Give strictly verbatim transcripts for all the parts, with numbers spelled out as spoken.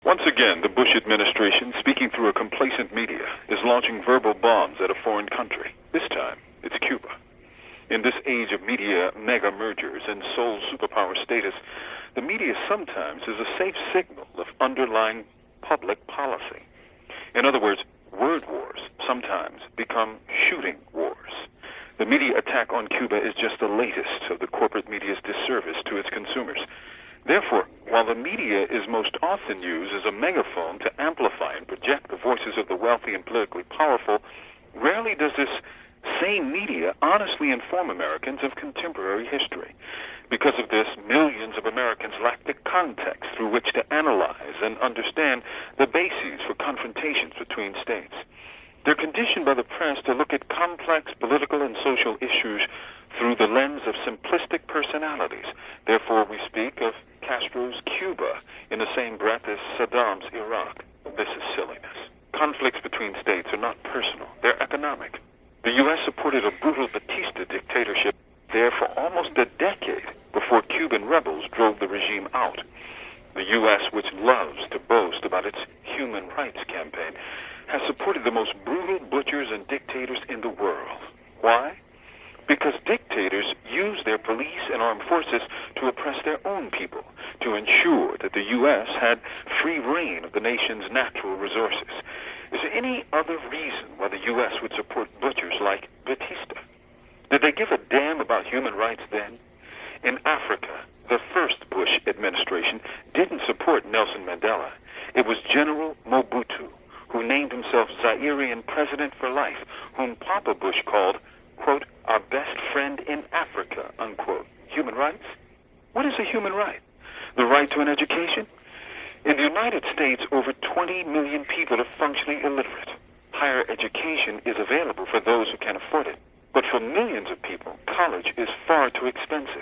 Once again, the Bush administration, speaking through a complacent media, is launching verbal bombs at a foreign country. This time, it's Cuba. In this age of media mega mergers and sole superpower status, the media sometimes is a safe signal of underlying public policy. In other words, word wars sometimes become shooting wars. The media attack on Cuba is just the latest of the corporate media's disservice to its consumers. Therefore, while the media is most often used as a megaphone to amplify and project the voices of the wealthy and politically powerful, rarely does this same media honestly inform Americans of contemporary history. Because of this, millions of Americans lack the context through which to analyze and understand the bases for confrontations between states. They're conditioned by the press to look at complex political and social issues through the lens of simplistic personalities. Therefore, we speak of Castro's Cuba in the same breath as Saddam's Iraq. This is silliness. Conflicts between states are not personal. They're economic. The U S supported a brutal Batista dictatorship there for almost a decade before Cuban rebels drove the regime out. The U S, which loves to boast about its human rights campaign, has supported the most brutal butchers and dictators in the world. Why? Because dictators use their police and armed forces to oppress their own people, to ensure that the U S had free reign of the nation's natural resources. Is there any other reason why the U S would support butchers like Batista? Did they give a damn about human rights then? In Africa, the first Bush administration didn't support Nelson Mandela. It was General Mobutu, who named himself Zairian president for life, whom Papa Bush called, quote, our best friend in Africa, unquote. Human rights? What is a human right? The right to an education? In the United States, over twenty million people are functionally illiterate. Higher education is available for those who can afford it. But for millions of people, college is far too expensive.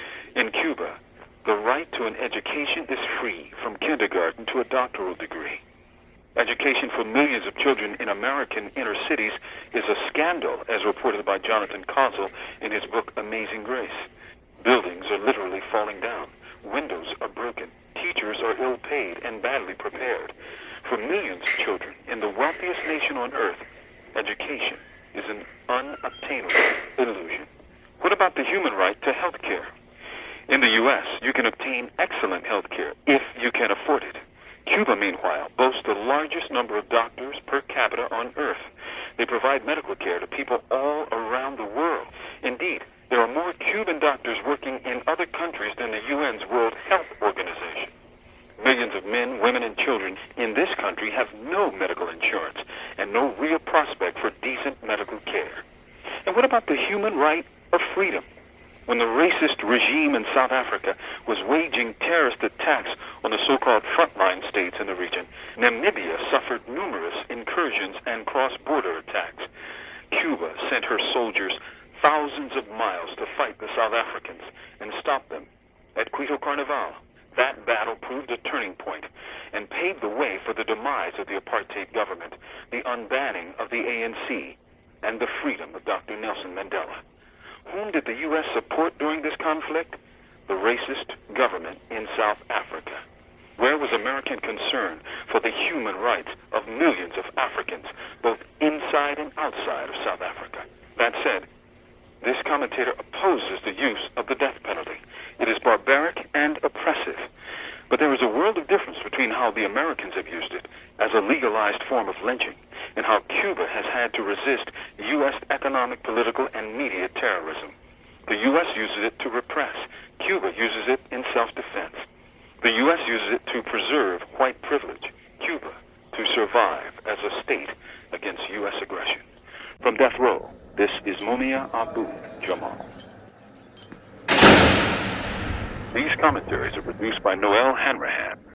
In Cuba, the right to an education is free from kindergarten to a doctoral degree. Education for millions of children in American inner cities is a scandal, as reported by Jonathan Kozol in his book Amazing Grace. Buildings are literally falling down. Windows are broken. Teachers are ill-paid and badly prepared. For millions of children in the wealthiest nation on earth, education is an unobtainable illusion. What about the human right to health care? In the U S, you can obtain excellent health care if you can afford it. Cuba, meanwhile, boasts the largest number of doctors per capita on earth. They provide medical care to people all around the world. Indeed, there are more Cuban doctors working in other countries than the U N's World Health Organization. Millions of men, women, and children in this country have no medical insurance and no real prospect for decent medical care. And what about the human right of freedom? When the racist regime in South Africa was waging terrorist attacks on the so-called frontline states in the region, Namibia suffered numerous incursions and cross-border attacks. Cuba sent her soldiers thousands of miles to fight the South Africans and stop them. At Quito Carnival, that battle proved a turning point and paved the way for the demise of the apartheid government, the unbanning of the A N C, and the freedom of Doctor Nelson Mandela. Whom did the U S support during this conflict? The racist government in South Africa. Where was American concern for the human rights of millions of Africans, both inside and outside of South Africa? That said, this commentator opposes the use of the death penalty. It is barbaric and oppressive. But there is a world of difference between how the Americans have used it as a legalized form of lynching and how Cuba has had to resist U S economic, political, and media terrorism. The U S uses it to repress. Cuba uses it in self-defense. The U S uses it to preserve white privilege. Cuba to survive as a state against U S aggression. From Death Row, this is Mumia Abu-Jamal. These commentaries are produced by Noel Hanrahan.